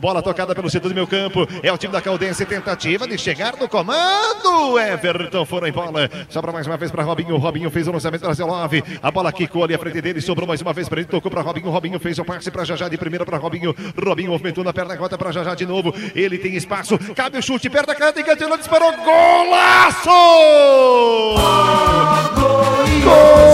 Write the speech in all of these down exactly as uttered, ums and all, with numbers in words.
Bola tocada pelo setor do meio campo. É o time da Caldense, tentativa de chegar no comando. Everton foram em bola. Sobra mais uma vez para Robinho. Robinho fez o lançamento para Zelov. A bola quicou ali à frente dele. Sobrou mais uma vez para ele. Tocou para Robinho. Robinho fez o passe para Jajá de primeira para Robinho. Robinho movimentou na perna, volta para Jajá de novo. Ele tem espaço. Cabe o chute. Perto da caneta. Engatilhou, disparou. Golaço! Gol!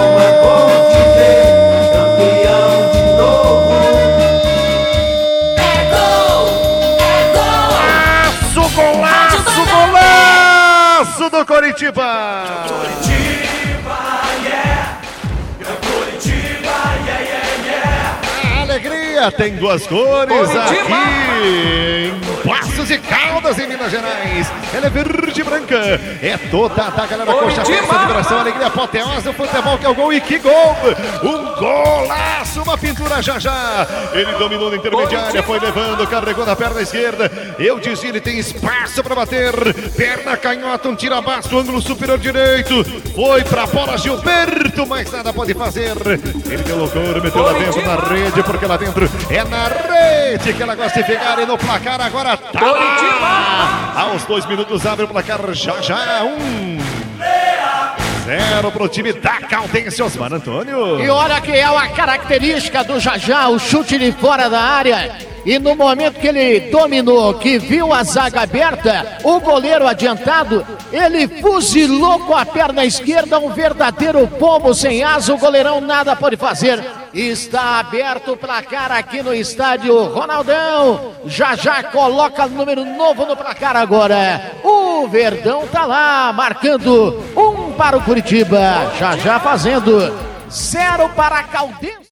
Golaço, golaço do Coritiba! Coritiba, yeah! Coritiba, yeah, yeah, yeah! A alegria tem duas cores Coritiba. Aqui em Passos e Caldas, em Minas Gerais. Ela é verde e branca. É toda a galera coxa, festa, vibração, alegria, apoteose, o futebol que é o gol. E que gol! Um golaço, uma pintura já já. Ele dominou na intermediária, foi levando, carregou na perna esquerda. Eu disse, ele tem espaço para bater. Perna canhota, um tira abaixo, ângulo superior direito. Foi pra bola Gilberto, mas nada pode fazer. Ele deu loucura, meteu lá dentro na rede, porque lá dentro é na rede que ela gosta de pegar. E no placar agora tá. Aos dois minutos abre o placar já já. Um zero pro time da Caldense, Osmar Antônio. E olha que é uma característica do Jajá, o chute de fora da área. E no momento que ele dominou, que viu a zaga aberta, o goleiro adiantado, ele fuzilou com a perna esquerda, um verdadeiro pombo sem asa. O goleirão nada pode fazer. Está aberto o placar aqui no estádio Ronaldão. Jajá coloca número novo no placar agora. O Verdão tá lá, marcando um para o Curitiba. Jajá fazendo zero para a Caldense.